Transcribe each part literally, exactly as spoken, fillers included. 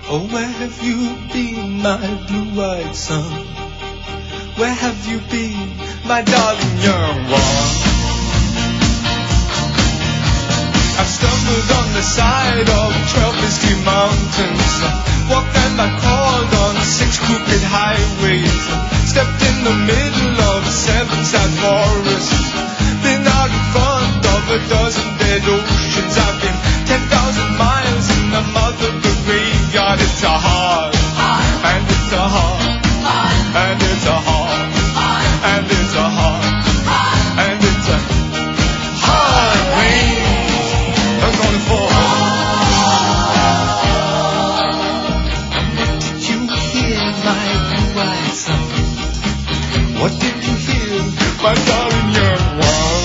Oh, where have you been, my blue-eyed son? Where have you been, my darling young one? I've stumbled on the side of twelve misty mountains, walked and I crawled on six crooked highways, stepped in the middle of seven sad forests, been out in front of a dozen dead oceans. I've been ten thousand miles in the mouth of the graveyard. It's a hard, and it's a hard, and it's a hard, and it's a hard, and it's a hard rain. I'm gonna fall. What did you hear, my blue-eyed son? What did you hear, my darling young one?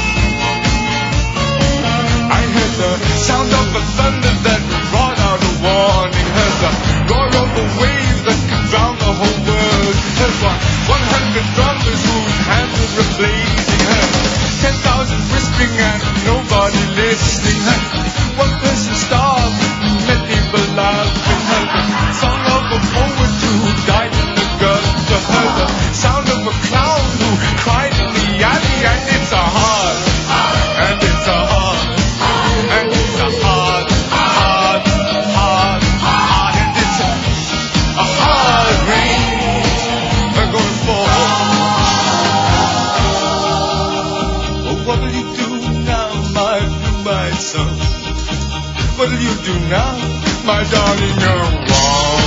I heard the sound of a thunder that brought out a warning. Heard the roar of a wave that could drown the whole world. Heard one hundred drummers whose hands were blazing. Heard ten thousand whispering and nobody listening. Heard one person starved, many people laughing. Heard the song of a poet who died in the gutter. Heard the sound of a clown who cried in the alley. And it's a hard, and it's a hard, and it's a hard, hard, hard, hard, and it's a, a hard rain. We're gonna fall. Oh, what'll you do now, my blue-eyed son? What'll you do now, my darling young one?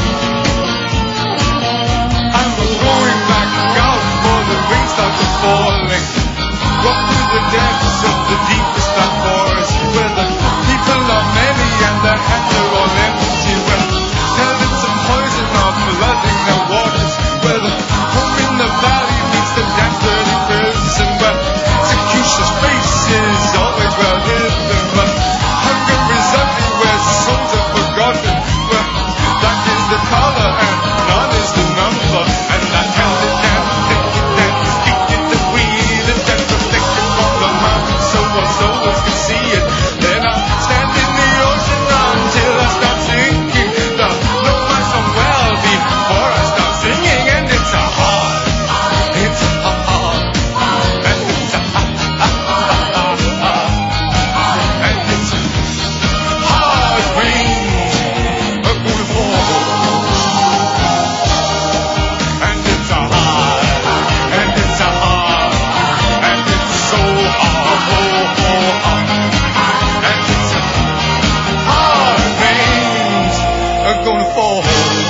I'm going back out for the rain starts falling. Walk through the depths of the deepest dark forest, where the people are many and their hands are all empty, where pellets of poison are flooding their waters, where the home in the valley meets the damp dirty prison, where execution's face is always well hidden, where hunger is ugly, where souls are forgotten, where black is the color and none is the number, and I held it down, take it down, speak it to breathe, and then reflect it from the mountain so our souls can see it. Then I stand in the ocean until I start sinking, to know myself well before I start singing. And it's a hard, it's a hard, and it's a hard, and it's a hard rain. I'm gonna fall. And it's a hard, and it's a hard, and it's so hard, oh, oh, hard. And it's a hard rain. I'm gonna fall.